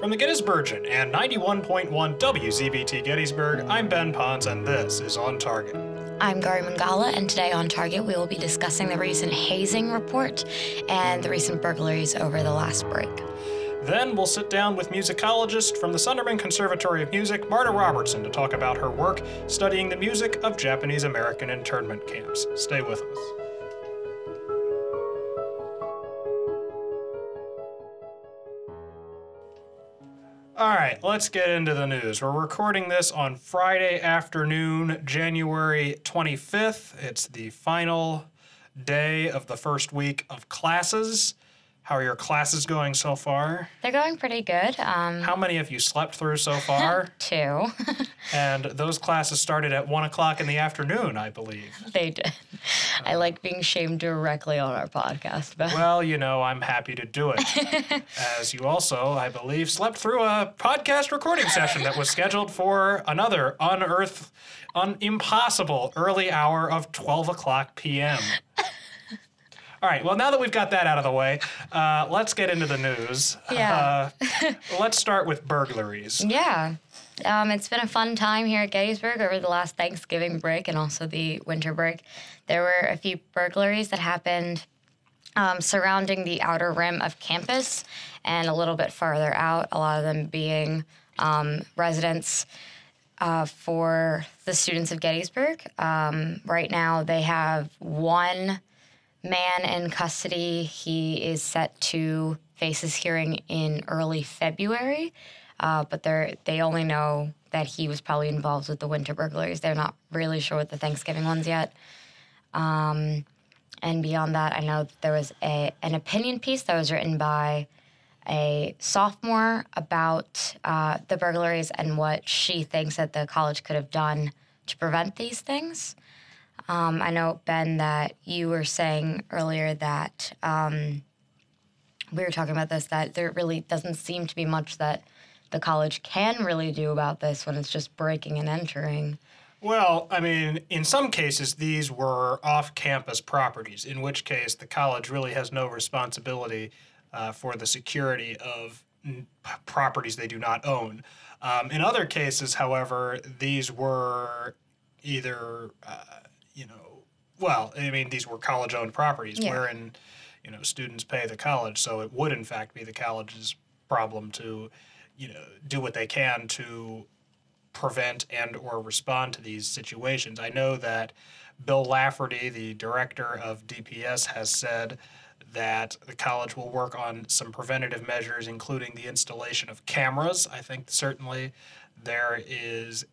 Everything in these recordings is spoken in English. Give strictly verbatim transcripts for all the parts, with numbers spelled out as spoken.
From the Gettysburgian and ninety-one point one W Z B T Gettysburg, I'm Ben Pons, and this is On Target. I'm Gary Mangala, and today on Target we will be discussing the recent hazing report and the recent burglaries over the last break. Then we'll sit down with musicologist from the Sunderman Conservatory of Music, Marta Robertson, to talk about her work studying the music of Japanese American internment camps. Stay with us. All right, let's get into the news. We're recording this on Friday afternoon, January twenty-fifth. It's the final day of the first week of classes. How are your classes going so far? They're going pretty good. Um, How many have you slept through so far? Two. And those classes started at one o'clock in the afternoon, I believe. They did. Uh, I like being shamed directly on our podcast. But well, you know, I'm happy to do it. As you also, I believe, slept through a podcast recording session that was scheduled for another unearth, un- impossible early hour of twelve o'clock p.m. All right, well, now that we've got that out of the way, uh, let's get into the news. Yeah. Uh, let's start with burglaries. Yeah. Um, it's been a fun time here at Gettysburg over the last Thanksgiving break and also the winter break. There were a few burglaries that happened um, surrounding the outer rim of campus and a little bit farther out, a lot of them being um, residents uh, for the students of Gettysburg. Um, right now, they have one man in custody. He is set to face his hearing in early February, uh, but they they only know that he was probably involved with the winter burglaries. They're not really sure with the Thanksgiving ones yet. Um, and beyond that, I know that there was a an opinion piece that was written by a sophomore about uh, the burglaries and what she thinks that the college could have done to prevent these things. Um, I know, Ben, that you were saying earlier that um, we were talking about this, that there really doesn't seem to be much that the college can really do about this when it's just breaking and entering. Well, I mean, in some cases, these were off-campus properties, in which case the college really has no responsibility uh, for the security of n- properties they do not own. Um, in other cases, however, these were either... Uh, you know, well, I mean, these were college-owned properties, yeah. wherein, you know, students pay the college, so it would, in fact, be the college's problem to, you know, do what they can to prevent and or respond to these situations. I know that Bill Lafferty, the director of D P S, has said that the college will work on some preventative measures, including the installation of cameras. I think certainly there is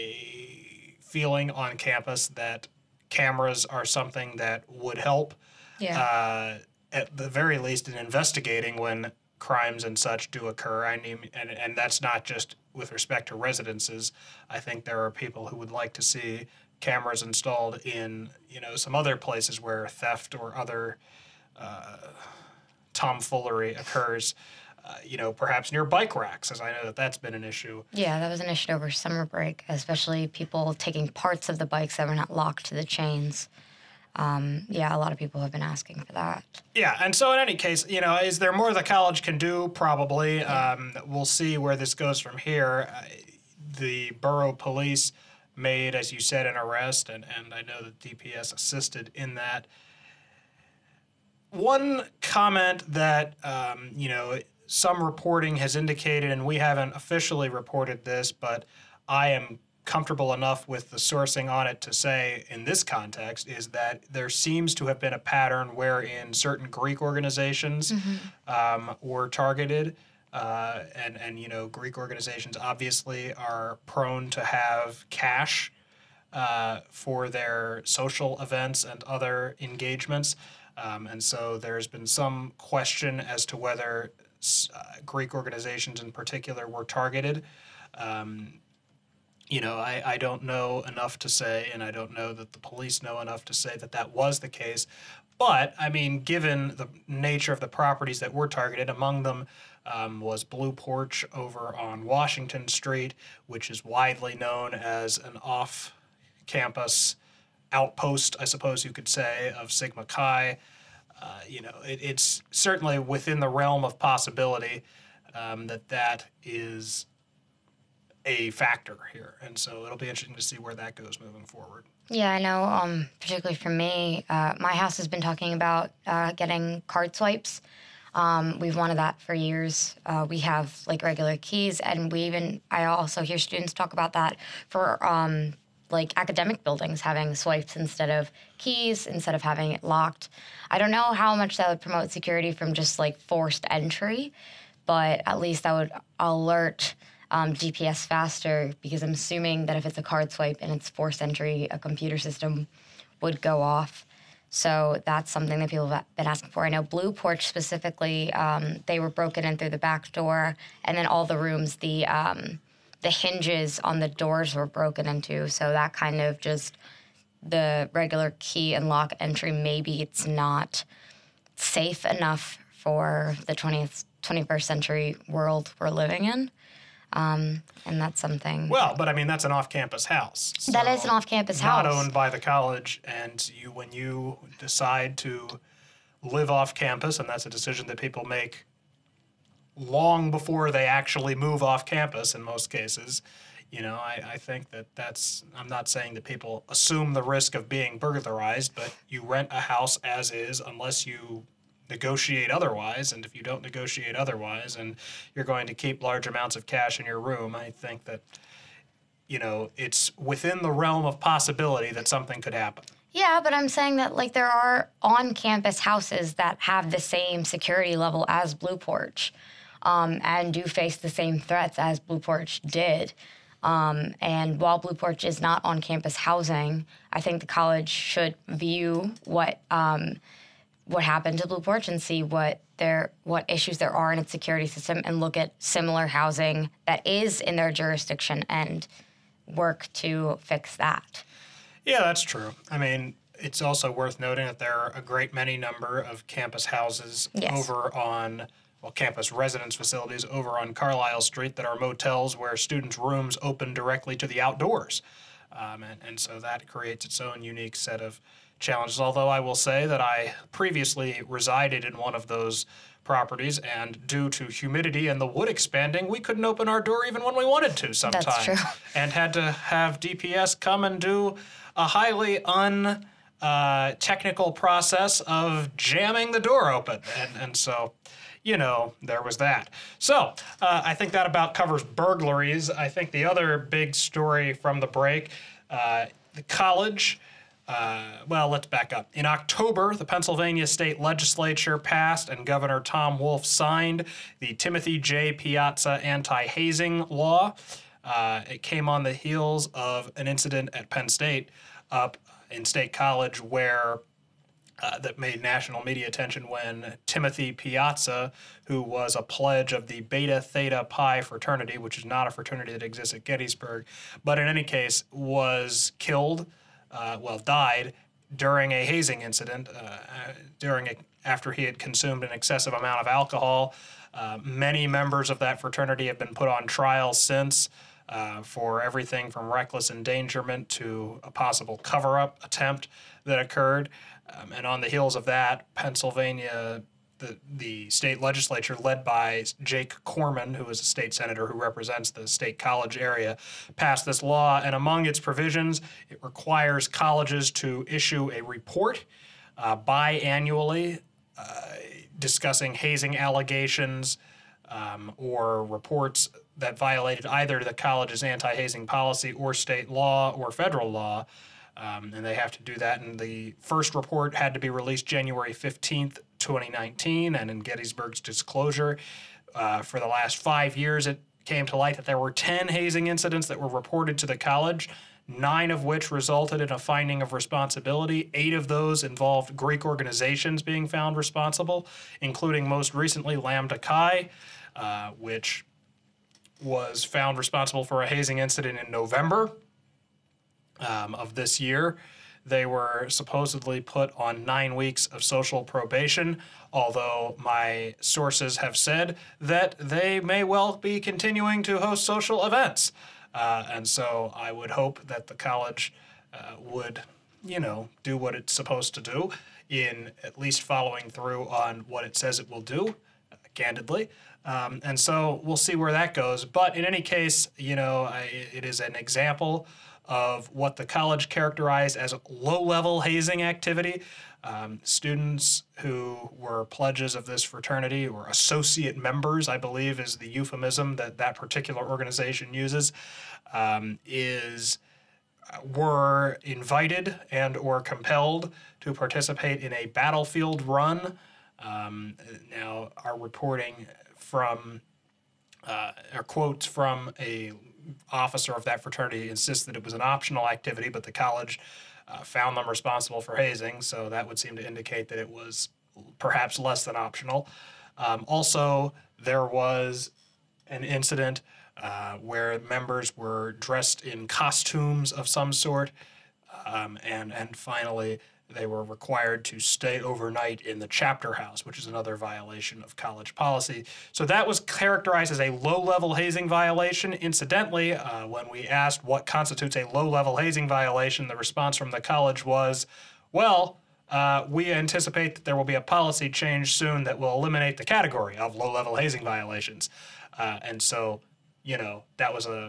a feeling on campus that cameras are something that would help, yeah. uh, at the very least, in investigating when crimes and such do occur. I mean, and, and that's not just with respect to residences. I think there are people who would like to see cameras installed in, you know, some other places where theft or other uh, tomfoolery occurs. Uh, you know, perhaps near bike racks, as I know that that's been an issue. Yeah, that was an issue over summer break, especially people taking parts of the bikes that were not locked to the chains. Um, yeah, a lot of people have been asking for that. Yeah, and so in any case, you know, is there more the college can do? Probably. Yeah. Um, we'll see where this goes from here. Uh, the borough police made, as you said, an arrest, and, and I know that D P S assisted in that. One comment that, um, you know, some reporting has indicated, and we haven't officially reported this, but I am comfortable enough with the sourcing on it to say in this context is that there seems to have been a pattern wherein certain Greek organizations mm-hmm. um, were targeted. Uh, and, and, you know, Greek organizations obviously are prone to have cash uh, for their social events and other engagements. Um, and so there's been some question as to whether Uh, Greek organizations in particular were targeted. Um, you know, I, I don't know enough to say, and I don't know that the police know enough to say that that was the case. But, I mean, given the nature of the properties that were targeted, among them um, was Blue Porch over on Washington Street, which is widely known as an off-campus outpost, I suppose you could say, of Sigma Chi. Uh, you know, it, it's certainly within the realm of possibility um, that that is a factor here. And so it'll be interesting to see where that goes moving forward. Yeah, I know, um, particularly for me, uh, my house has been talking about uh, getting card swipes. Um, we've wanted that for years. Uh, we have like regular keys, and we even, I also hear students talk about that for um, like academic buildings having swipes instead of keys, instead of having it locked. I don't know how much that would promote security from just like forced entry, but at least that would alert Um, G P S faster, because I'm assuming that if it's a card swipe and it's forced entry, a computer system would go off. So that's something that people have been asking for. I know Blue Porch specifically, um, they were broken in through the back door, and then all the rooms, the um, the hinges on the doors were broken into. So that kind of just the regular key and lock entry, maybe it's not safe enough for the twentieth, twenty-first century world we're living in. Um, and that's something. Well, but I mean, that's an off-campus house. So that is an off-campus house. Not owned by the college, and you, when you decide to live off campus, and that's a decision that people make long before they actually move off campus in most cases, you know, I, I think that that's, I'm not saying that people assume the risk of being burglarized, but you rent a house as is unless you negotiate otherwise, and if you don't negotiate otherwise and you're going to keep large amounts of cash in your room, I think that, you know, it's within the realm of possibility that something could happen. Yeah, but I'm saying that, like, there are on-campus houses that have the same security level as Blue Porch, um, and do face the same threats as Blue Porch did. Um, and while Blue Porch is not on-campus housing, I think the college should view what um, what happened to Blue Porch and see what there what issues there are in its security system, and look at similar housing that is in their jurisdiction and work to fix that. Yeah, that's true. I mean, it's also worth noting that there are a great many number of campus houses Yes. over on, well, campus residence facilities over on Carlisle Street that are motels where students' rooms open directly to the outdoors. Um, and, and so that creates its own unique set of challenges, although I will say that I previously resided in one of those properties, and due to humidity and the wood expanding, we couldn't open our door even when we wanted to sometimes. That's true. And had to have D P S come and do a highly un uh, technical process of jamming the door open. And, and so, you know, there was that. So uh, I think that about covers burglaries. I think the other big story from the break, uh, the college... Uh, well, let's back up. In October, the Pennsylvania State Legislature passed and Governor Tom Wolf signed the Timothy J. Piazza anti-hazing law. Uh, it came on the heels of an incident at Penn State up in State College where uh, that made national media attention when Timothy Piazza, who was a pledge of the Beta Theta Pi fraternity, which is not a fraternity that exists at Gettysburg, but in any case was killed. Uh, well, died during a hazing incident, uh, during a, after he had consumed an excessive amount of alcohol. Uh, many members of that fraternity have been put on trial since uh, for everything from reckless endangerment to a possible cover-up attempt that occurred. Um, and on the heels of that, Pennsylvania, the, the state legislature led by Jake Corman, who is a state senator who represents the State College area, passed this law. And among its provisions, it requires colleges to issue a report uh, biannually uh, discussing hazing allegations um, or reports that violated either the college's anti-hazing policy or state law or federal law. Um, and they have to do that. And the first report had to be released January fifteenth, twenty nineteen. And in Gettysburg's disclosure, uh, for the last five years, it came to light that there were ten hazing incidents that were reported to the college, nine of which resulted in a finding of responsibility. Eight of those involved Greek organizations being found responsible, including most recently Lambda Chi, uh, which was found responsible for a hazing incident in November Um, of this year. They were supposedly put on nine weeks of social probation, although my sources have said that they may well be continuing to host social events. Uh, and so I would hope that the college uh, would, you know, do what it's supposed to do in at least following through on what it says it will do, uh, candidly. Um, and so we'll see where that goes. But in any case, you know, I, it is an example of what the college characterized as low-level hazing activity. Um, students who were pledges of this fraternity, or associate members, I believe is the euphemism that that particular organization uses, um, is were invited and or compelled to participate in a battlefield run. Um, now, our reporting from, uh, or quotes from a officer of that fraternity insists that it was an optional activity, but the college uh, found them responsible for hazing, so that would seem to indicate that it was perhaps less than optional. Um, also, there was an incident uh, where members were dressed in costumes of some sort, um, and and finally they were required to stay overnight in the chapter house, which is another violation of college policy. So that was characterized as a low-level hazing violation. Incidentally, uh, when we asked what constitutes a low-level hazing violation, the response from the college was, well, uh, we anticipate that there will be a policy change soon that will eliminate the category of low-level hazing violations. Uh, and so, you know, that was a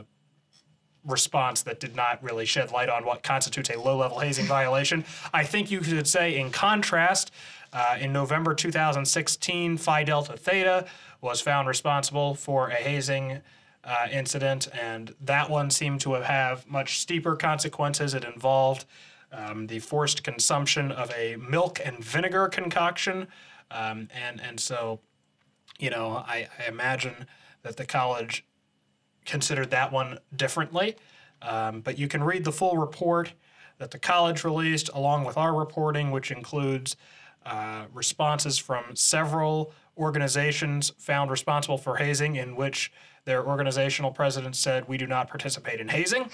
response that did not really shed light on what constitutes a low-level hazing violation. I think you could say, in contrast, uh, in November two thousand sixteen, Phi Delta Theta was found responsible for a hazing uh, incident, and that one seemed to have much steeper consequences. It involved um, the forced consumption of a milk and vinegar concoction, um, and and so, you know, I, I imagine that the college considered that one differently. Um, but you can read the full report that the college released along with our reporting, which includes uh, responses from several organizations found responsible for hazing, in which their organizational president said, "We do not participate in hazing."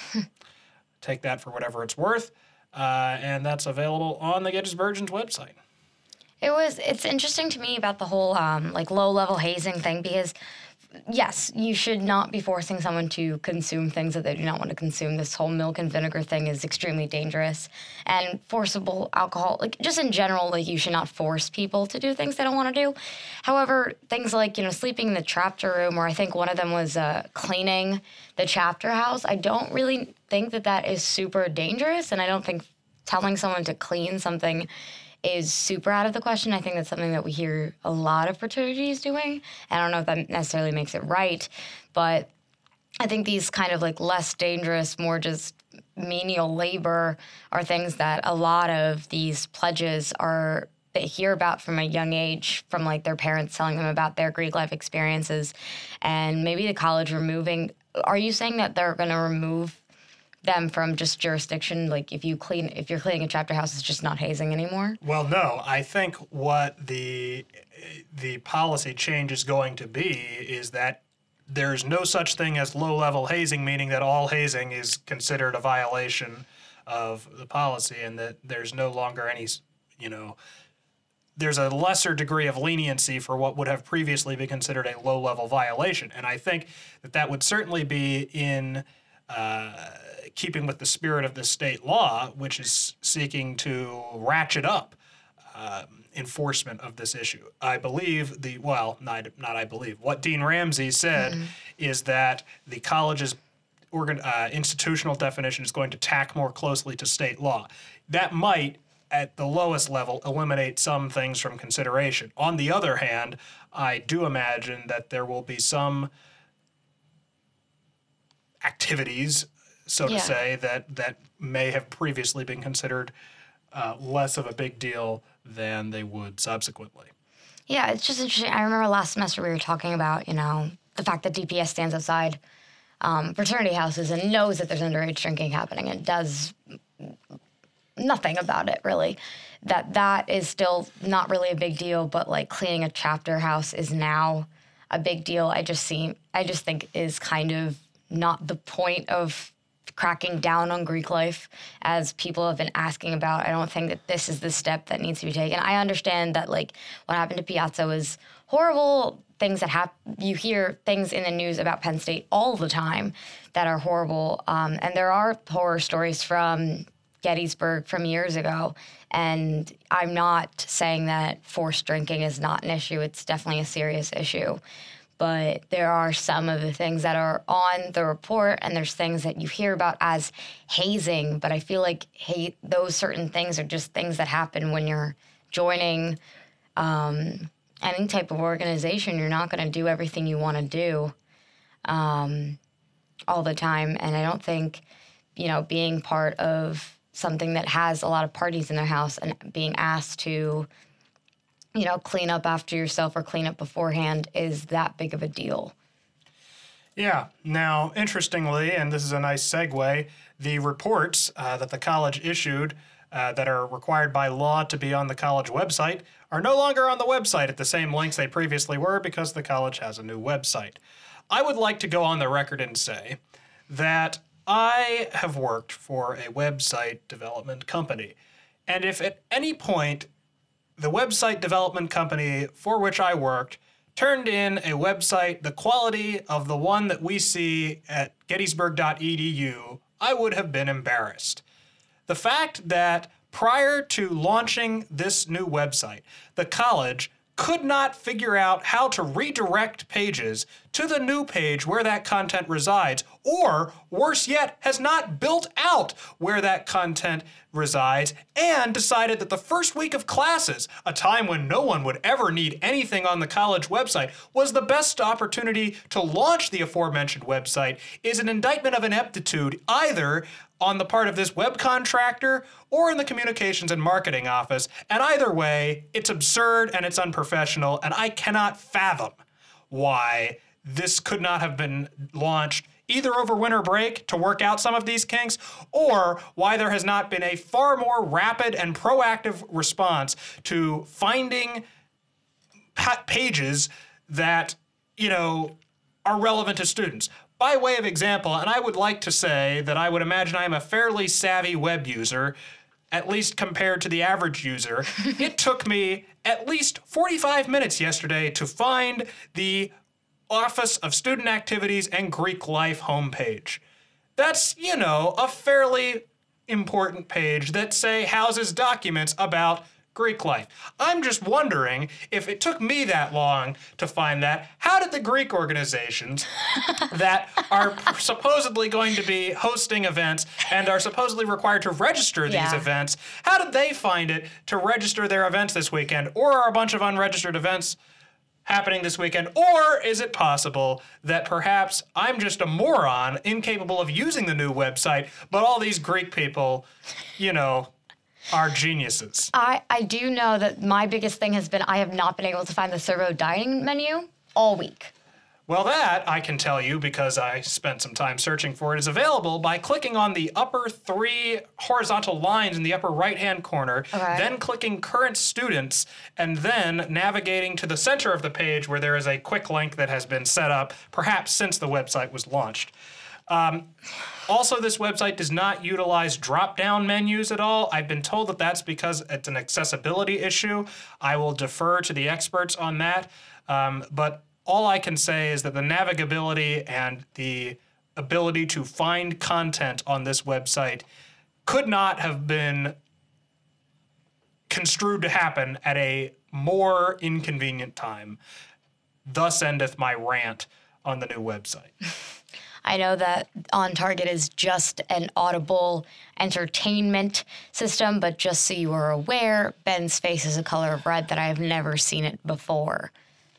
Take that for whatever it's worth. Uh, and that's available on the Gettysburgians website. It was, it's interesting to me about the whole um, like low-level hazing thing, because yes, you should not be forcing someone to consume things that they do not want to consume. This whole milk and vinegar thing is extremely dangerous. And forcible alcohol, like just in general, like you should not force people to do things they don't want to do. However, things like, you know, sleeping in the chapter room, or I think one of them was uh, cleaning the chapter house, I don't really think that that is super dangerous. And I don't think telling someone to clean something is super out of the question. I think that's something that we hear a lot of fraternities doing. I don't know if that necessarily makes it right, but I think these kind of like less dangerous, more just menial labor are things that a lot of these pledges are, they hear about from a young age, from like their parents telling them about their Greek life experiences, and maybe the college removing. Are you saying that they're going to remove them from just jurisdiction? Like if you clean, if you're cleaning a chapter house, it's just not hazing anymore? Well, no. I think what the the policy change is going to be is that there's no such thing as low-level hazing, meaning that all hazing is considered a violation of the policy, and that there's no longer any, you know, there's a lesser degree of leniency for what would have previously been considered a low-level violation. And I think that that would certainly be in uh, keeping with the spirit of the state law, which is seeking to ratchet up um, enforcement of this issue. I believe the, well, not, not I believe, what Dean Ramsey said mm-hmm. is that the college's organ, uh, institutional definition is going to tack more closely to state law. That might, at the lowest level, eliminate some things from consideration. On the other hand, I do imagine that there will be some activities, so to yeah. say, that, that may have previously been considered uh, less of a big deal than they would subsequently. Yeah, it's just interesting. I remember last semester we were talking about, you know, the fact that D P S stands outside um, fraternity houses and knows that there's underage drinking happening and does nothing about it, really. That that is still not really a big deal, but like cleaning a chapter house is now a big deal. I just see, I just think is kind of not the point of cracking down on Greek life, as people have been asking about. I don't think that this is the step that needs to be taken. I understand that, like, what happened to Piazza was horrible. Things that happen, you hear things in the news about Penn State all the time that are horrible. Um, and there are horror stories from Gettysburg from years ago. And I'm not saying that forced drinking is not an issue. It's definitely a serious issue. but there are some of the things that are on the report, and there's things that you hear about as hazing, but I feel like hey, those certain things are just things that happen when you're joining um, any type of organization. You're not going to do everything you want to do um, all the time, and I don't think, you know, being part of something that has a lot of parties in their house and being asked to, you know, clean up after yourself or clean up beforehand is that big of a deal. Yeah. Now, interestingly, and this is a nice segue, the reports uh, that the college issued uh, that are required by law to be on the college website are no longer on the website at the same links they previously were because the college has a new website. I would like to go on the record and say that I have worked for a website development company. And if at any point the website development company for which I worked turned in a website the quality of the one that we see at gettysburg dot e d u, I would have been embarrassed. The fact that prior to launching this new website, the college could not figure out how to redirect pages to the new page where that content resides, or worse yet, has not built out where that content resides, and decided that the first week of classes, a time when no one would ever need anything on the college website, was the best opportunity to launch the aforementioned website, is an indictment of ineptitude either on the part of this web contractor or in the communications and marketing office. And either way, it's absurd and it's unprofessional, and I cannot fathom why this could not have been launched either over winter break to work out some of these kinks, or why there has not been a far more rapid and proactive response to finding pa- pages that, you know, are relevant to students. By way of example, and I would like to say that I would imagine I am a fairly savvy web user, at least compared to the average user. It took me at least forty-five minutes yesterday to find the Office of Student Activities and Greek Life homepage. That's, you know, a fairly important page that, say, houses documents about Greek life. I'm just wondering, if it took me that long to find that, how did the Greek organizations that are supposedly going to be hosting events and are supposedly required to register these Yeah. events, how did they find it to register their events this weekend? Or are a bunch of unregistered events happening this weekend? Or is it possible that perhaps I'm just a moron, incapable of using the new website, but all these Greek people, you know, are geniuses? I, I do know that my biggest thing has been I have not been able to find the servo dining menu all week. Well, that I can tell you because I spent some time searching for it. Is available by clicking on the upper three horizontal lines in the upper right-hand corner, Okay. then clicking current students, and then navigating to the center of the page where there is a quick link that has been set up, perhaps since the website was launched. Um, also, this website does not utilize drop-down menus at all. I've been told that that's because it's an accessibility issue. I will defer to the experts on that. Um, but all I can say is that the navigability and the ability to find content on this website could not have been construed to happen at a more inconvenient time. Thus endeth my rant on the new website. I know that On Target is just an audible entertainment system, but just so you are aware, Ben's face is a color of red that I have never seen it before.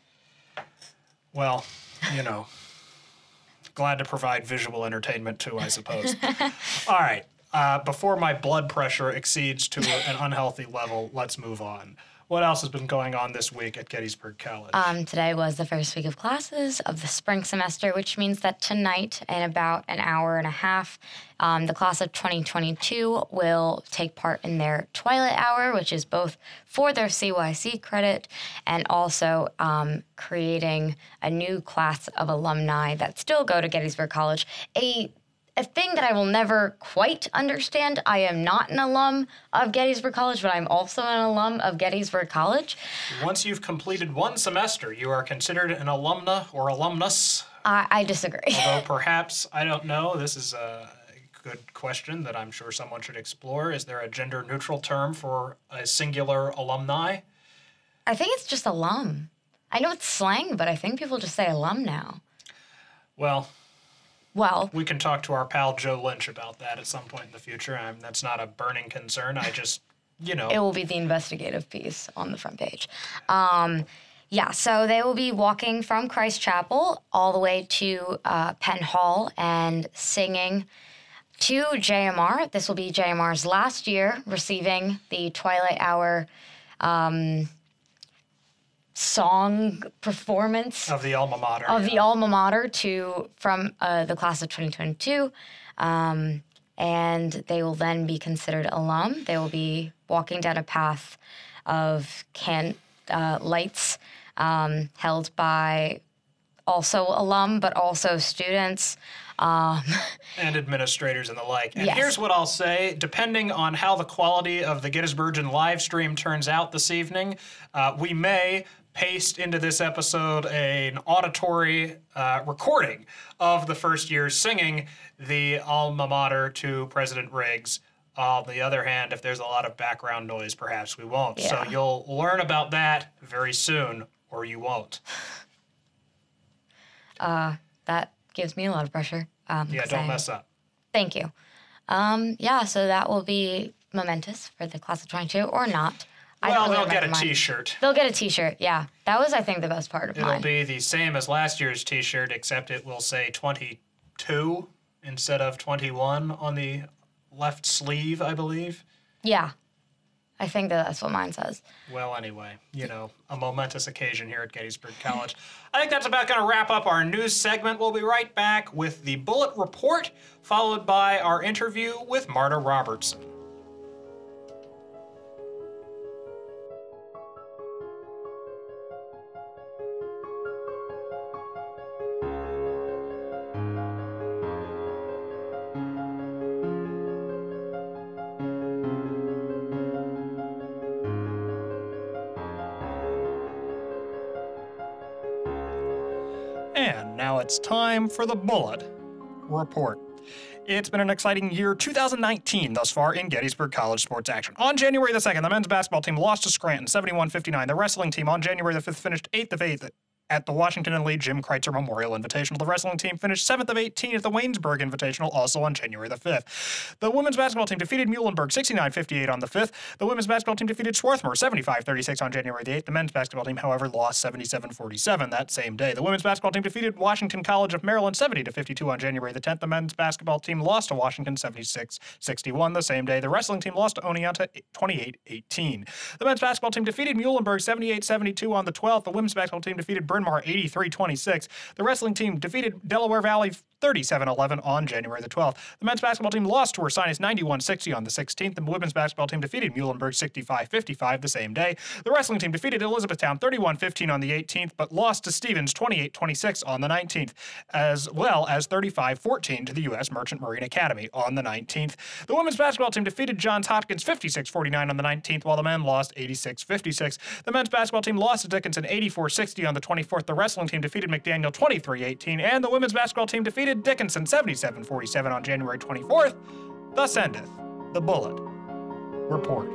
Well, you know, glad to provide visual entertainment too, I suppose. All right. Uh, before my blood pressure exceeds to an unhealthy level, let's move on. What else has been going on this week at Gettysburg College? Um, today was the first week of classes of the spring semester, which means that tonight, in about an hour and a half, um, the class of twenty twenty-two will take part in their Twilight Hour, which is both for their C Y C credit and also um, creating a new class of alumni that still go to Gettysburg College. A A thing that I will never quite understand. I am not an alum of Gettysburg College, but I'm also an alum of Gettysburg College. Once you've completed one semester, you are considered an alumna or alumnus. I, I disagree. Although perhaps, I don't know, this is a good question that I'm sure someone should explore. Is there a gender-neutral term for a singular alumni? I think it's just alum. I know it's slang, but I think people just say alum now. Well, Well, we can talk to our pal Joe Lynch about that at some point in the future. I that's not a burning concern. I just, you know. it will be the investigative piece on the front page. Um, yeah, so they will be walking from Christ Chapel all the way to uh, Penn Hall and singing to J M R. This will be J M R's last year receiving the Twilight Hour um, song performance Of the alma mater. of yeah. the alma mater to from uh, the class of twenty twenty-two. Um, and they will then be considered alum. They will be walking down a path of can uh, lights um, held by also alum, but also students. Um, And administrators and the like. And Yes. here's what I'll say. Depending on how the quality of the Gettysburgian live stream turns out this evening, uh, we may paste into this episode an auditory uh, recording of the first year singing the alma mater to President Riggs. On the other hand, if there's a lot of background noise, perhaps we won't. So Yeah. you'll learn about that very soon, or you won't. that gives me a lot of pressure. Um, Yeah, 'cause don't I- mess up. Thank you. Um, yeah, so that will be momentous for the class of twenty-two, or not. I Well, don't really they'll get a remember mine. T-shirt. They'll get a T-shirt. Yeah, that was, I think, the best part of It'll mine. be the same as last year's T-shirt, except it will say twenty-two instead of twenty-one on the left sleeve, I believe. Yeah, I think that that's what mine says. Well, anyway, you know, a momentous occasion here at Gettysburg College. I think that's about going to wrap up our news segment. We'll be right back with the Bullet Report, followed by our interview with Marta Robertson. And now it's time for the Bullet Report. It's been an exciting year, two thousand nineteen, thus far in Gettysburg College sports action. On January the second, the men's basketball team lost to Scranton seventy-one fifty-nine. The wrestling team on January the fifth finished eighth of eighth at the Washington and Lee Jim Kreitzer Memorial Invitational. The wrestling team finished seventh of eighteen at the Waynesburg Invitational, also on January the fifth. The women's basketball team defeated Muhlenberg sixty-nine fifty-eight on the fifth. The women's basketball team defeated Swarthmore seventy-five thirty-six on January the eighth. The men's basketball team, however, lost seventy-seven forty-seven that same day. The women's basketball team defeated Washington College of Maryland seventy to fifty-two on January the tenth. The men's basketball team lost to Washington seventy-six sixty-one the same day. The wrestling team lost to Oneonta twenty-eight eighteen. The men's basketball team defeated Muhlenberg seventy-eight seventy-two on the twelfth. The women's basketball team defeated Bryn Mawr eighty-three twenty-six. The wrestling team defeated Delaware Valley thirty-seven eleven on January the twelfth. The men's basketball team lost to Ursinus ninety-one sixty on the sixteenth. The women's basketball team defeated Muhlenberg sixty-five fifty-five the same day. The wrestling team defeated Elizabethtown thirty-one fifteen on the eighteenth, but lost to Stevens twenty-eight twenty-six on the nineteenth, as well as thirty-five fourteen to the U S Merchant Marine Academy on the nineteenth. The women's basketball team defeated Johns Hopkins fifty-six forty-nine on the nineteenth, while the men lost eighty-six fifty-six. The men's basketball team lost to Dickinson eighty-four sixty on the twenty-fourth. The wrestling team defeated McDaniel twenty-three eighteen, and the women's basketball team defeated Dickinson seventy-seven forty-seven on January twenty-fourth. Thus endeth the Bullet Report.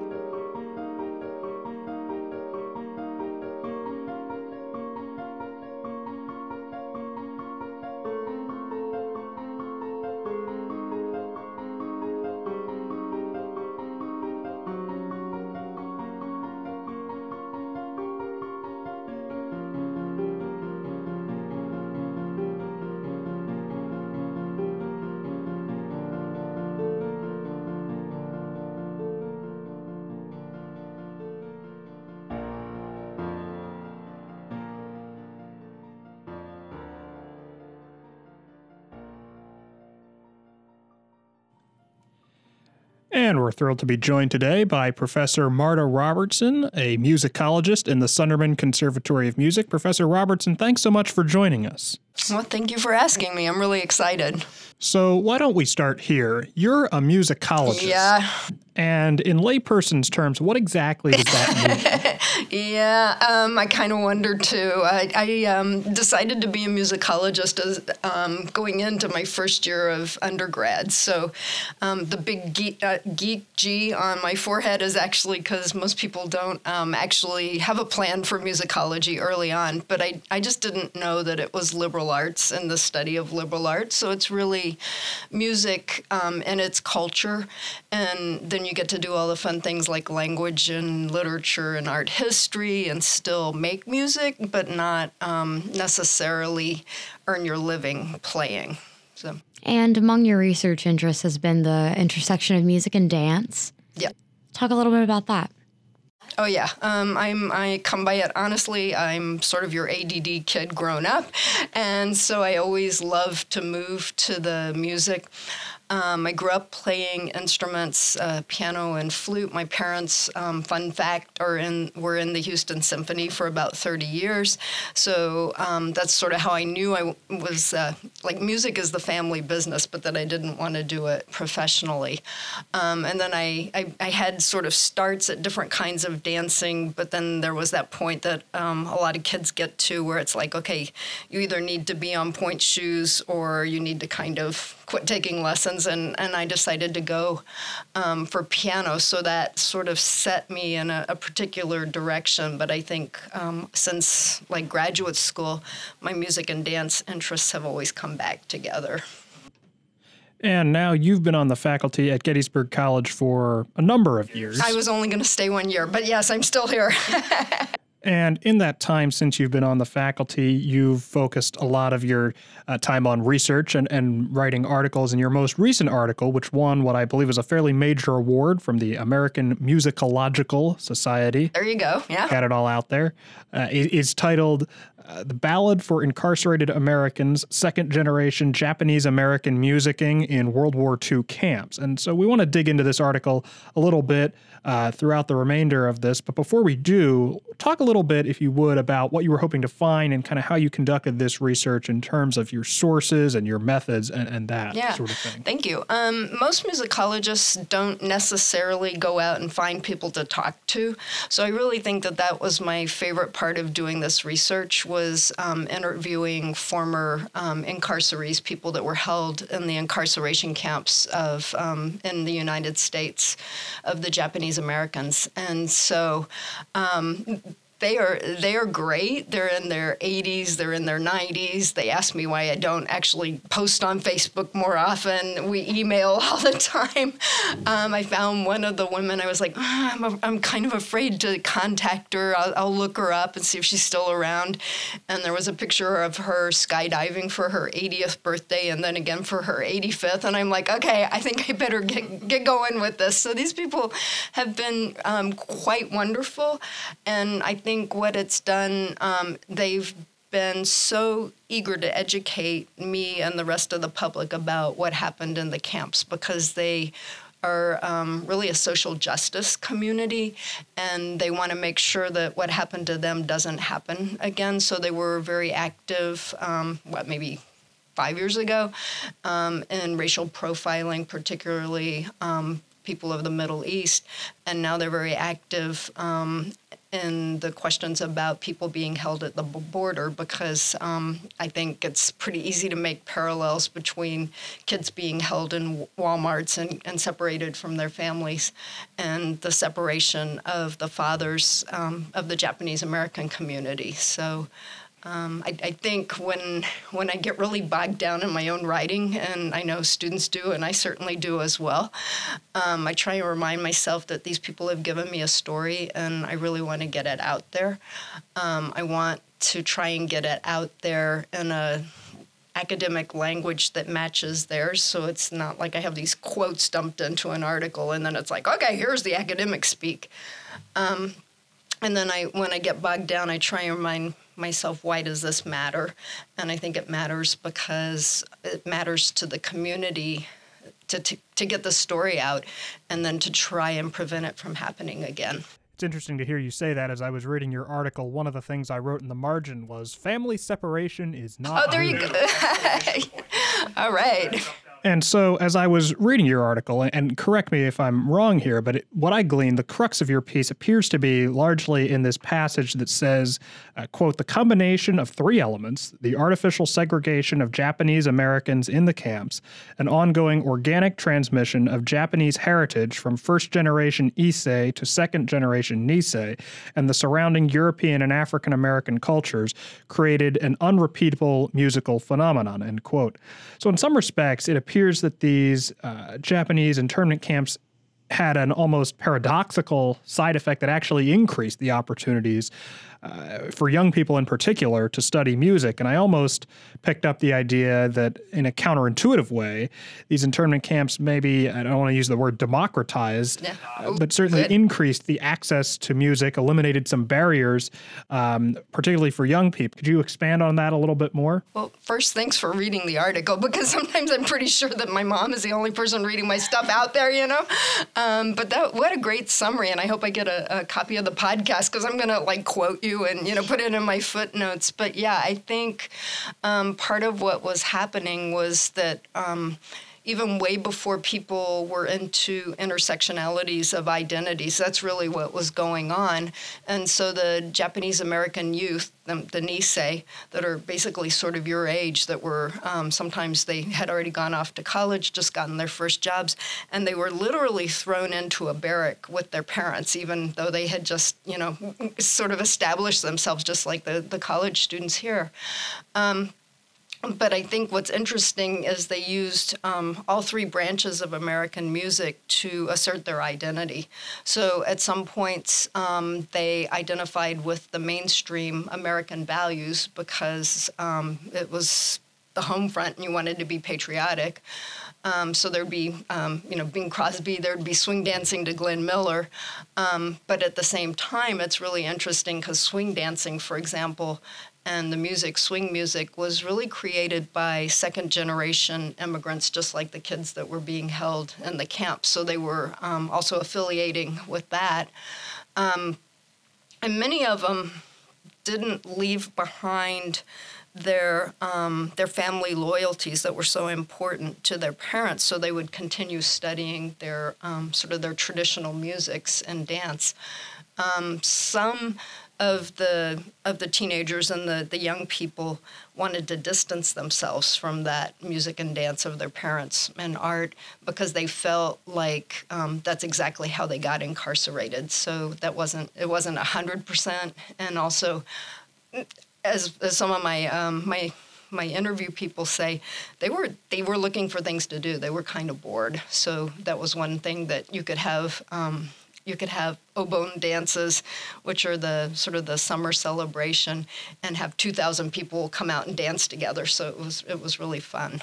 And we're thrilled to be joined today by Professor Marta Robertson, a musicologist in the Sunderman Conservatory of Music. Professor Robertson, thanks so much for joining us. Well, thank you for asking me. I'm really excited. So why don't we start here? You're a musicologist. Yeah. And in layperson's terms, what exactly does that mean? Yeah, um, I kind of wondered too. I, I um, decided to be a musicologist as, um, going into my first year of undergrad. So um, the big geek, uh, geek G on my forehead is actually because most people don't um, actually have a plan for musicology early on. But I, I just didn't know that it was liberal arts and the study of liberal arts. So it's really music um, and its culture. And then you get to do all the fun things like language and literature and art history and still make music, but not um, necessarily earn your living playing. So. And among your research interests has been the intersection of music and dance. Yeah. Talk a little bit about that. Oh yeah, um, I'm. I come by it honestly. I'm sort of your A D D kid grown up, and so I always love to move to the music. Um, I grew up playing instruments, uh, piano and flute. My parents, um, fun fact, are in were in the Houston Symphony for about thirty years. So um, that's sort of how I knew I was, uh, like, music is the family business, but that I didn't want to do it professionally. Um, and then I, I, I had sort of starts at different kinds of dancing, but then there was that point that um, a lot of kids get to where it's like, okay, you either need to be on point shoes or you need to kind of quit taking lessons, and, and I decided to go um, for piano, so that sort of set me in a, a particular direction. But I think um, since like graduate school, my music and dance interests have always come back together. And now you've been on the faculty at Gettysburg College for a number of years. I was only going to stay one year, but yes, I'm still here. And in that time since you've been on the faculty, you've focused a lot of your uh, time on research and, and writing articles. And your most recent article, which won what I believe is a fairly major award from the American Musicological Society. There you go. Yeah. Got it all out there. Uh, it, it's titled uh, The Ballad for Incarcerated Americans, Second Generation Japanese American Musicking in World War Two Camps. And so we want to dig into this article a little bit uh, throughout the remainder of this. But before we do, talk a little bit, if you would, about what you were hoping to find and kind of how you conducted this research in terms of your sources and your methods and, and that yeah. sort of thing. Thank you. Um, most musicologists don't necessarily go out and find people to talk to. So I really think that that was my favorite part of doing this research, was um, interviewing former um, incarcerees, people that were held in the incarceration camps of um, in the United States of the Japanese Americans. And so um, They are they are great. They're in their eighties. They're in their nineties. They ask me why I don't actually post on Facebook more often. We email all the time. Um, I found one of the women. I was like, oh, I'm, a, I'm kind of afraid to contact her. I'll, I'll look her up and see if she's still around. And there was a picture of her skydiving for her eightieth birthday and then again for her eighty-fifth. And I'm like, okay, I think I better get, get going with this. So these people have been um, quite wonderful. And I think what it's done, um, they've been so eager to educate me and the rest of the public about what happened in the camps, because they are um, really a social justice community, and they want to make sure that what happened to them doesn't happen again. So they were very active, um, what, maybe five years ago, um, in racial profiling, particularly um, people of the Middle East, and now they're very active um, in the questions about people being held at the border, because um, I think it's pretty easy to make parallels between kids being held in Walmarts and, and separated from their families, and the separation of the fathers um, of the Japanese American community. So Um, I, I think when when I get really bogged down in my own writing, and I know students do, and I certainly do as well, um, I try and remind myself that these people have given me a story, and I really want to get it out there. Um, I want to try and get it out there in a academic language that matches theirs, so it's not like I have these quotes dumped into an article, and then it's like, okay, here's the academic speak. Um, and then I, when I get bogged down, I try and remind myself, why does this matter? And I think it matters because it matters to the community to, to, to get the story out and then to try and prevent it from happening again. It's interesting to hear you say that. As I was reading your article, one of the things I wrote in the margin was family separation is not Oh, there you good. go. All right. And so, as I was reading your article, and correct me if I'm wrong here, but it, what I gleaned, the crux of your piece appears to be largely in this passage that says, uh, quote, the combination of three elements, the artificial segregation of Japanese Americans in the camps, an ongoing organic transmission of Japanese heritage from first-generation Issei to second-generation Nisei, and the surrounding European and African American cultures created an unrepeatable musical phenomenon, end quote. So in some respects, it appears appears that these uh, Japanese internment camps had an almost paradoxical side effect that actually increased the opportunities uh, for young people in particular to study music. And I almost picked up the idea that in a counterintuitive way, these internment camps maybe, I don't want to use the word democratized, Yeah. uh, but certainly Good. increased the access to music, eliminated some barriers, um, particularly for young people. Could you expand on that a little bit more? Well, first, thanks for reading the article, because sometimes I'm pretty sure that my mom is the only person reading my stuff out there, you know? Um, but that, what a great summary, and I hope I get a, a copy of the podcast, because I'm going to, like, quote you and, you know, put it in my footnotes. But, yeah, I think um, part of what was happening was that um, even way before people were into intersectionalities of identities, that's really what was going on. And so the Japanese American youth, the, the Nisei, that are basically sort of your age, that were um, sometimes they had already gone off to college, just gotten their first jobs, and they were literally thrown into a barrack with their parents, even though they had just, you know, sort of established themselves just like the, the college students here. Um, But I think what's interesting is they used um, all three branches of American music to assert their identity. So at some points, um, they identified with the mainstream American values because um, it was the home front and you wanted to be patriotic. Um, so there'd be, um, you know, Bing Crosby, there'd be swing dancing to Glenn Miller. Um, but at the same time, it's really interesting because swing dancing, for example, and the music, swing music, was really created by second-generation immigrants, just like the kids that were being held in the camps. So they were um, also affiliating with that. Um, and many of them didn't leave behind their um, their family loyalties that were so important to their parents, so they would continue studying their um, sort of their traditional musics and dance. Um, some of the of the teenagers and the, the young people wanted to distance themselves from that music and dance of their parents and art because they felt like um, that's exactly how they got incarcerated. So that wasn't it wasn't a hundred percent, and also as, as some of my um, my my interview people say, they were they were looking for things to do. They were kind of bored. So that was one thing that you could have. Um, You could have Obon dances, which are the sort of the summer celebration, and have two thousand people come out and dance together. So it was it was really fun.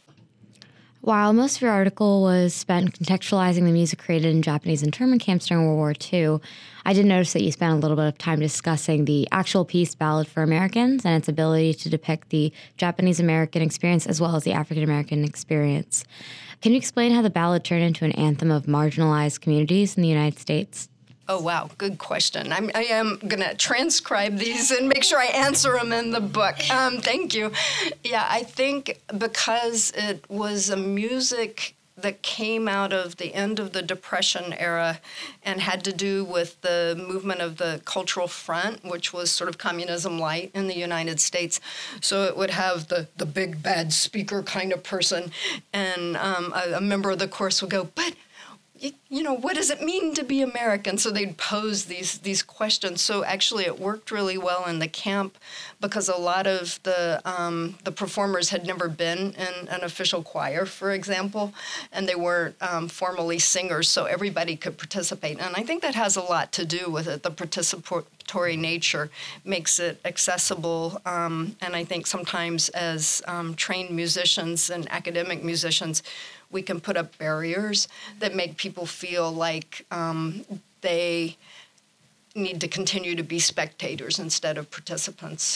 While most of your article was spent contextualizing the music created in Japanese internment camps during World War Two, I did notice that you spent a little bit of time discussing the actual piece, Ballad for Americans, and its ability to depict the Japanese American experience as well as the African American experience. Can you explain how the ballad turned into an anthem of marginalized communities in the United States? Oh, wow. Good question. I'm, I am going to transcribe these and make sure I answer them in the book. Um, thank you. Yeah, I think because it was a music that came out of the end of the Depression era and had to do with the movement of the Cultural Front, which was sort of communism light in the United States. So it would have the, the big bad speaker kind of person, and um, a, a member of the chorus would go, but You, you know, what does it mean to be American? So they'd pose these these questions. So actually it worked really well in the camp because a lot of the um, the performers had never been in an official choir, for example, and they weren't um, formally singers, so everybody could participate. And I think that has a lot to do with it. The participatory nature makes it accessible, um, and I think sometimes as um, trained musicians and academic musicians, we can put up barriers that make people feel like um, they need to continue to be spectators instead of participants.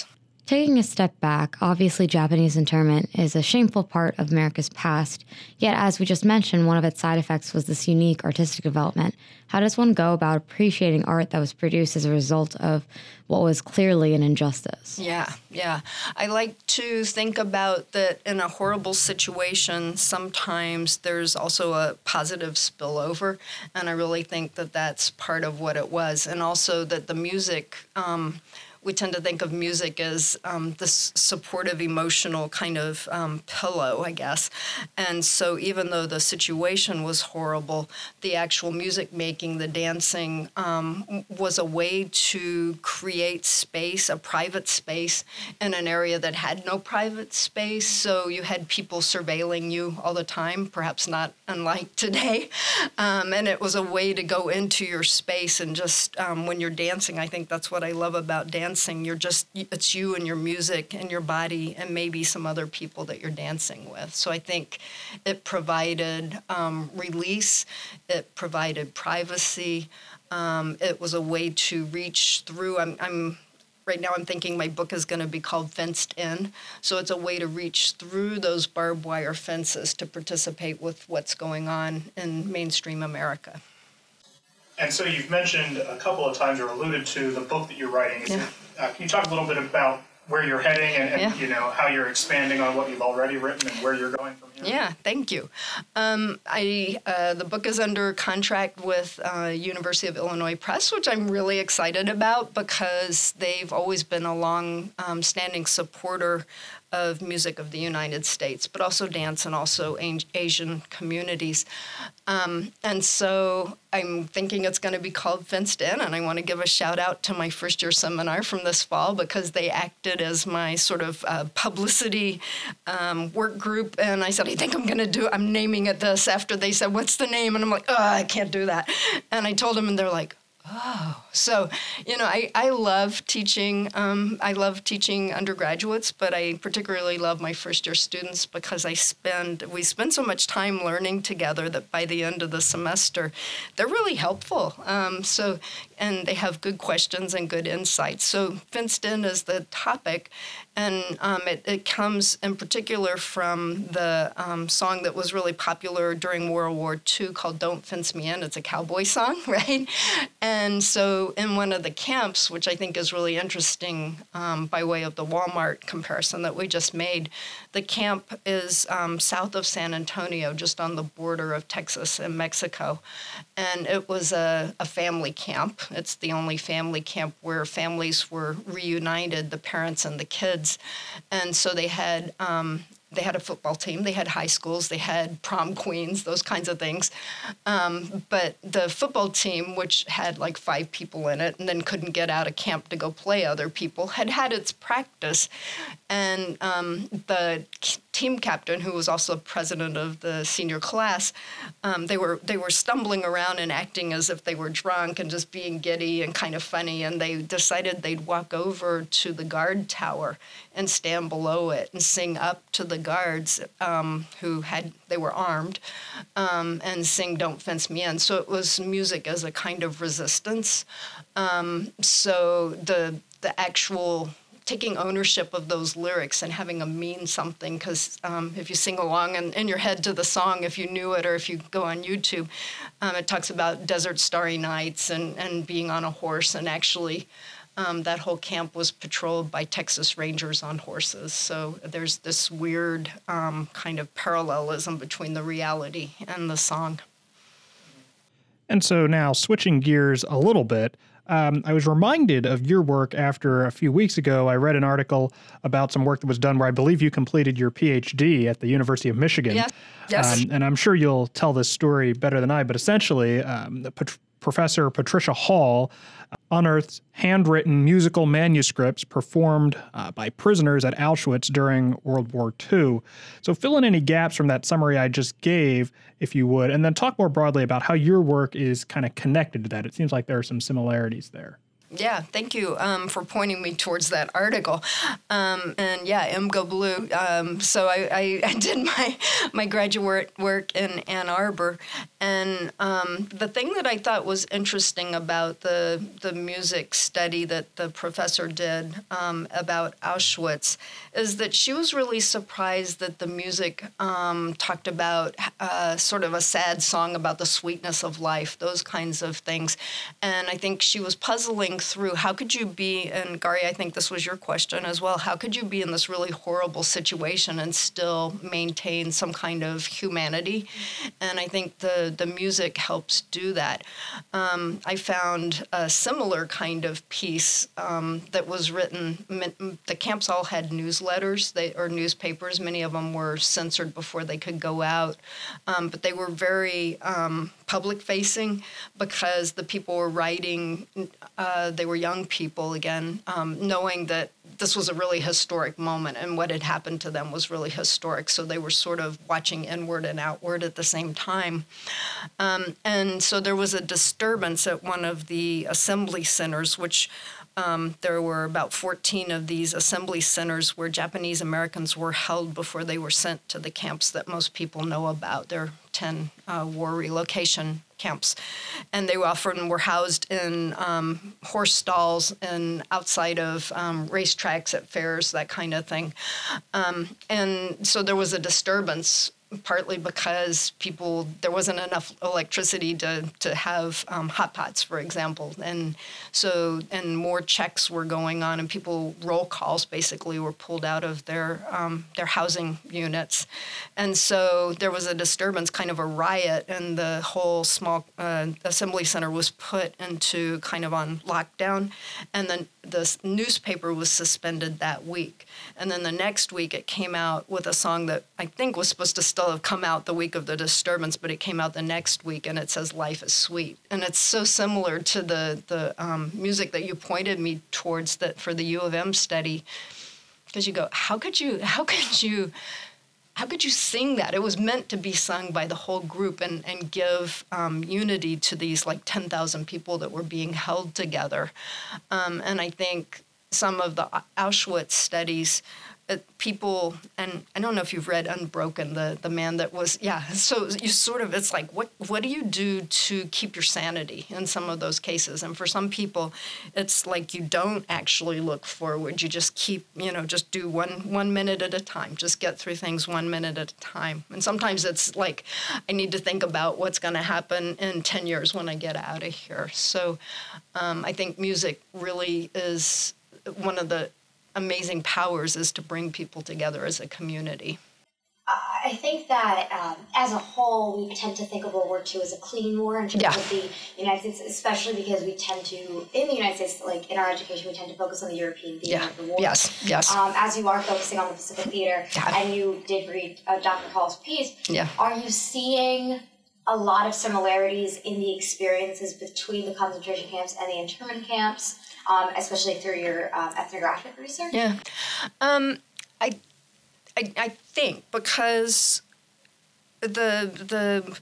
Taking a step back, obviously Japanese internment is a shameful part of America's past, yet as we just mentioned, one of its side effects was this unique artistic development. How does one go about appreciating art that was produced as a result of what was clearly an injustice? Yeah, yeah. I like to think about that in a horrible situation, sometimes there's also a positive spillover, and I really think that that's part of what it was. And also that the music, um, we tend to think of music as um, this supportive, emotional kind of um, pillow, I guess. And so even though the situation was horrible, the actual music making, the dancing, um, was a way to create space, a private space, in an area that had no private space. So you had people surveilling you all the time, perhaps not unlike today. Um, and it was a way to go into your space and just, um, when you're dancing, I think that's what I love about dancing. You're just, it's you and your music and your body and maybe some other people that you're dancing with. So I think it provided um, release, it provided privacy. Um, it was a way to reach through. I'm, I'm right now I'm thinking my book is going to be called Fenced In. So it's a way to reach through those barbed wire fences to participate with what's going on in mainstream America. And so you've mentioned a couple of times or alluded to the book that you're writing. Is Yeah. it, uh, can you talk a little bit about where you're heading and, and Yeah. you know how you're expanding on what you've already written and where you're going from here? Yeah, thank you. Um, I uh, the book is under contract with uh, University of Illinois Press, which I'm really excited about because they've always been a long-standing supporter of music of the United States, but also dance and also Asian communities. Um, and so I'm thinking it's going to be called Fenced In, and I want to give a shout out to my first year seminar from this fall because they acted as my sort of uh, publicity um, work group. And I said, I think I'm going to do, I'm naming it this after they said, what's the name? And I'm like, oh, I can't do that. And I told them, and they're like, oh, so, you know, I, I love teaching. Um, I love teaching undergraduates, but I particularly love my first year students because I spend, we spend so much time learning together that by the end of the semester, they're really helpful. Um, so, and they have good questions and good insights. So Fenced In is the topic, and um, it, it comes in particular from the um, song that was really popular during World War Two called Don't Fence Me In. It's a cowboy song, right? And so in one of the camps, which I think is really interesting um, by way of the Walmart comparison that we just made, the camp is um, south of San Antonio, just on the border of Texas and Mexico. And it was a, a family camp. It's the only family camp where families were reunited, the parents and the kids. And so they had um, they had a football team, they had high schools, they had prom queens, those kinds of things. Um, but the football team, which had like five people in it and then couldn't get out of camp to go play other people, had had its practice. And um, the team captain, who was also president of the senior class, um, they were they were stumbling around and acting as if they were drunk and just being giddy and kind of funny. And they decided they'd walk over to the guard tower and stand below it and sing up to the guards um, who had they were armed um, and sing "Don't Fence Me In." So it was music as a kind of resistance. Um, so the the actual taking ownership of those lyrics and having them mean something, because um, if you sing along in, in your head to the song, if you knew it or if you go on YouTube, um, it talks about desert starry nights and, and being on a horse, and actually um, that whole camp was patrolled by Texas Rangers on horses. So there's this weird um, kind of parallelism between the reality and the song. And so now switching gears a little bit, Um, I was reminded of your work after a few weeks ago. I read an article about some work that was done where I believe you completed your P H D at the University of Michigan. Yes. Yes. Um, and I'm sure you'll tell this story better than I, but essentially, um, Pat- Professor Patricia Hall unearthed handwritten musical manuscripts performed uh, by prisoners at Auschwitz during World War Two. So fill in any gaps from that summary I just gave, if you would, and then talk more broadly about how your work is kind of connected to that. It seems like there are some similarities there. Yeah, thank you um, for pointing me towards that article. Um, and yeah, M Go Blue. Um, so I, I, I did my my graduate work in Ann Arbor, and um, the thing that I thought was interesting about the the music study that the professor did um, about Auschwitz is that she was really surprised that the music um, talked about uh, sort of a sad song about the sweetness of life, those kinds of things. And I think she was puzzling through how could you be, and Gary, I think this was your question as well, how could you be in this really horrible situation and still maintain some kind of humanity? And I think the, the music helps do that. Um, I found a similar kind of piece um, that was written, the camps all had newsletters they, or newspapers. Many of them were censored before they could go out, um, but they were very um, public-facing because the people were writing, uh, they were young people again, um, knowing that this was a really historic moment and what had happened to them was really historic. So they were sort of watching inward and outward at the same time. Um, and so there was a disturbance at one of the assembly centers, which Um, there were about fourteen of these assembly centers where Japanese Americans were held before they were sent to the camps that most people know about. There are ten uh, war relocation camps. And they often were housed in um, horse stalls and outside of um, racetracks at fairs, that kind of thing. Um, and so there was a disturbance, partly because people, there wasn't enough electricity to, to have um, hot pots, for example. And so, and more checks were going on and people, roll calls basically were pulled out of their, um, their housing units. And so there was a disturbance, kind of a riot, and the whole small uh, assembly center was put into kind of on lockdown. And then the newspaper was suspended that week. And then the next week it came out with a song that I think was supposed to still have come out the week of the disturbance, but it came out the next week, and it says "Life is Sweet." And it's so similar to the the um, music that you pointed me towards that for the U of M study, because you go, how could you, how could you, how could you sing that? It was meant to be sung by the whole group and and give um, unity to these like ten thousand people that were being held together. Um, and I think some of the Auschwitz studies, uh, people, and I don't know if you've read Unbroken, the the man that was, yeah, so you sort of, it's like, what what do you do to keep your sanity in some of those cases? And for some people, it's like you don't actually look forward. You just keep, you know, just do one one minute at a time. Just get through things one minute at a time. And sometimes it's like, I need to think about what's going to happen in ten years when I get out of here. So um, I think music really is one of the amazing powers, is to bring people together as a community. I think that um, as a whole, we tend to think of World War Two as a clean war in terms Yeah. of the United States, especially because we tend to, in the United States, like in our education, we tend to focus on the European theater Yeah. of the war. Yes. Yes. Um, as you are focusing on the Pacific theater, Yeah. and you did read uh, Doctor Hall's piece, Yeah. are you seeing a lot of similarities in the experiences between the concentration camps and the internment camps, um, especially through your um, ethnographic research? Yeah. Um, I, I, I think because the the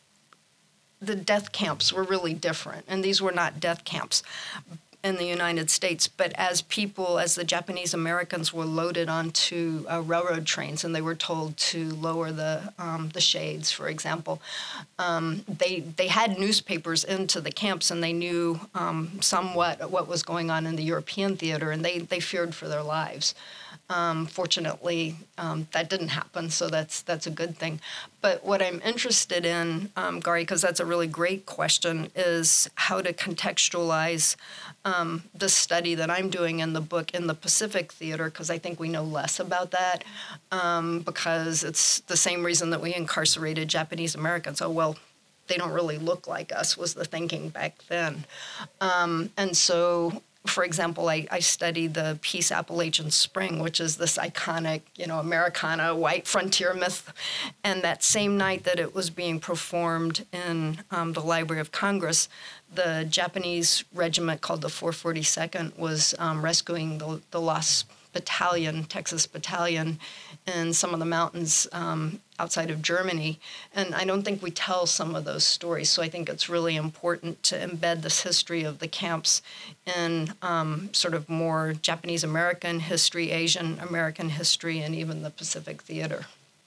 the death camps were really different, and these were not death camps in the United States, but as people, as the Japanese Americans were loaded onto uh, railroad trains and they were told to lower the um, the shades, for example, um, they they had newspapers into the camps, and they knew um, somewhat what was going on in the European theater, and they, they feared for their lives. Um, fortunately, um, that didn't happen, so that's that's a good thing. But what I'm interested in, um, Gary, because that's a really great question, is how to contextualize um, the study that I'm doing in the book in the Pacific theater, because I think we know less about that, um, because it's the same reason that we incarcerated Japanese Americans. Oh, well, they don't really look like us, was the thinking back then. Um, and so... For example, I, I studied the piece Appalachian Spring, which is this iconic, you know, Americana white frontier myth. And that same night that it was being performed in um, the Library of Congress, the Japanese regiment called the four forty-second was um, rescuing the, the lost battalion, Texas battalion, in some of the mountains um, outside of Germany. And I don't think we tell some of those stories. So I think it's really important to embed this history of the camps in um, sort of more Japanese American history, Asian American history, and even the Pacific theater.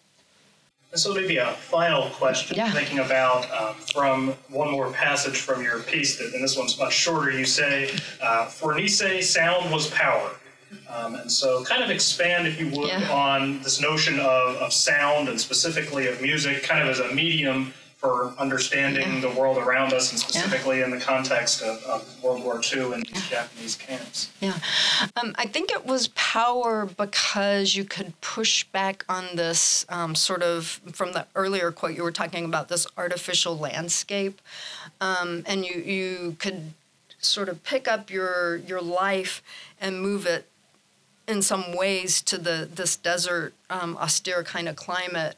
So maybe a final question, Yeah. thinking about um, from one more passage from your piece, that, and this one's much shorter. You say, uh, for Nisei, sound was power. Um, and so kind of expand, if you would, Yeah. on this notion of, of sound and specifically of music, kind of as a medium for understanding Yeah. the world around us, and specifically yeah. in the context of, of World War Two and these yeah. Japanese camps. Yeah. Um, I think it was power because you could push back on this um, sort of, from the earlier quote you were talking about, this artificial landscape. Um, and you, you could sort of pick up your your life and move it in some ways to the this desert, um, austere kind of climate,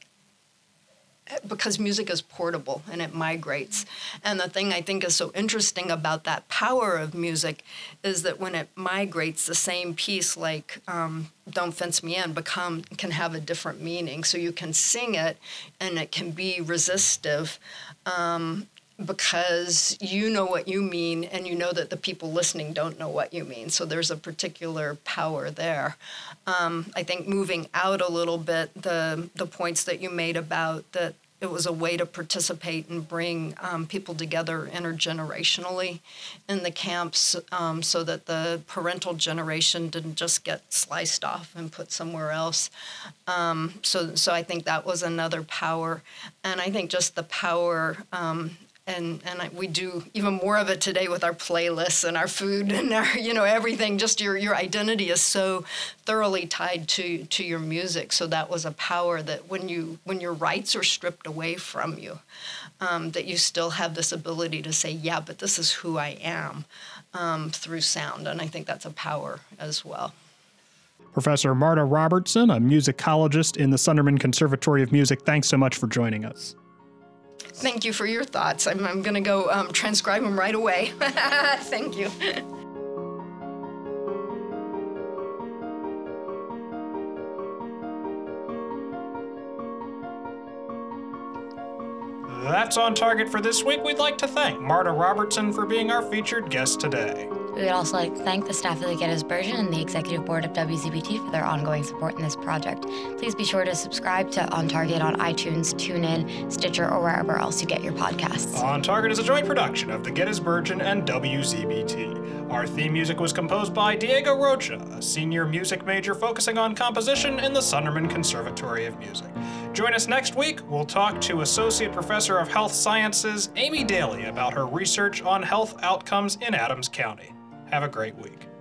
because music is portable and it migrates. And the thing I think is so interesting about that power of music is that when it migrates, the same piece, like um, Don't Fence Me In, become, can have a different meaning. So you can sing it and it can be resistive um, because you know what you mean and you know that the people listening don't know what you mean. So there's a particular power there. Um, I think moving out a little bit, the the points that you made about that it was a way to participate and bring um, people together intergenerationally in the camps, um, so that the parental generation didn't just get sliced off and put somewhere else. Um, so, so I think that was another power. And I think just the power, um, and and I, we do even more of it today with our playlists and our food and our, you know, everything. Just your your identity is so thoroughly tied to to your music. So that was a power that when you when your rights are stripped away from you, um, that you still have this ability to say, yeah, but this is who I am, um, through sound. And I think that's a power as well. Professor Marta Robertson, a musicologist in the Sunderman Conservatory of Music, thanks so much for joining us. Thank you for your thoughts. I'm, I'm going to go um, transcribe them right away. Thank you. That's On Target for this week. We'd like to thank Marta Robertson for being our featured guest today. We would also like to thank the staff of the Gettysburgian and the executive board of W Z B T for their ongoing support in this project. Please be sure to subscribe to On Target on iTunes, TuneIn, Stitcher, or wherever else you get your podcasts. On Target is a joint production of the Gettysburgian and W Z B T. Our theme music was composed by Diego Rocha, a senior music major focusing on composition in the Sunderman Conservatory of Music. Join us next week. We'll talk to Associate Professor of Health Sciences Amy Daly about her research on health outcomes in Adams County. Have a great week.